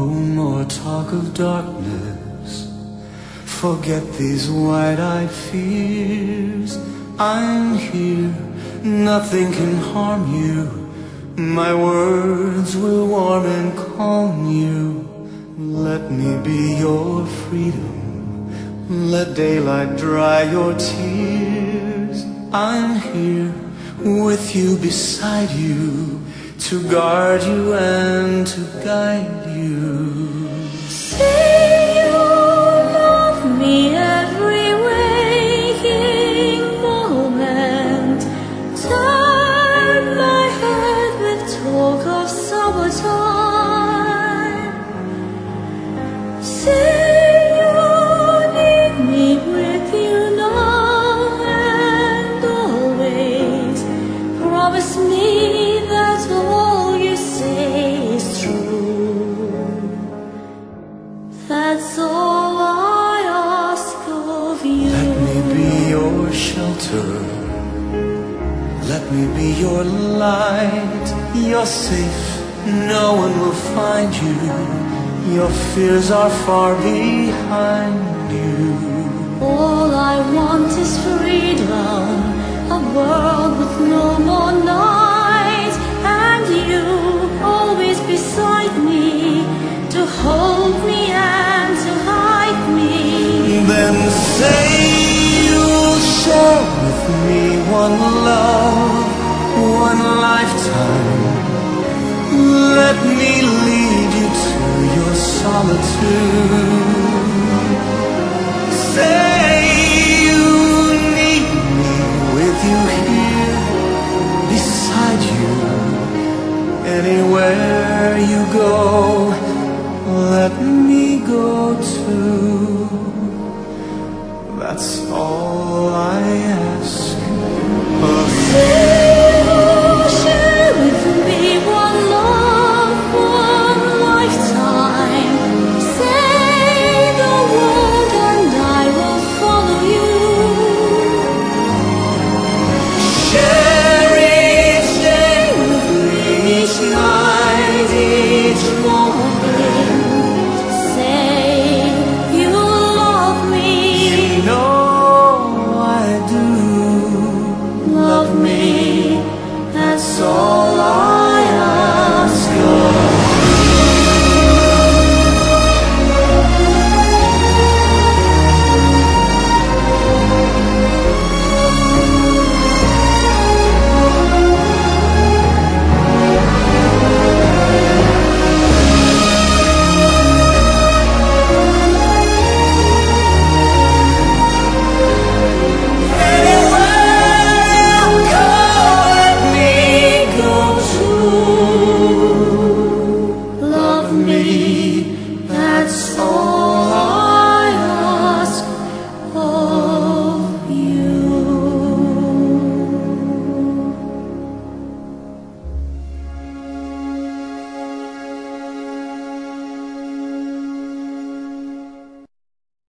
No more talk of darkness. Forget these wide-eyed fears. I'm here, nothing can harm you. My words will warm and calm you. Let me be your freedom. Let daylight dry your tears. I'm here with you, beside you, to guard you and to guide you. Say you love me every waking moment. Turn my head with talk of summertime. Say you need me with you now and always. Promise me that all you say is true. That's all I ask of you. Let me be your shelter. Let me be your light. You're safe, no one will find you. Your fears are far behind you. All I want is freedom, a world with no more night, and you always beside me, to hold me and to hide me. Then say you'll share with me one love, one lifetime. Let me lead you to your solitude. Say you need me with you here, beside you. Anywhere you go, let me go too. That's all I ask of you. Share with me one love, one lifetime. Say the word and I will follow you. Share each day with me, each night, each morning.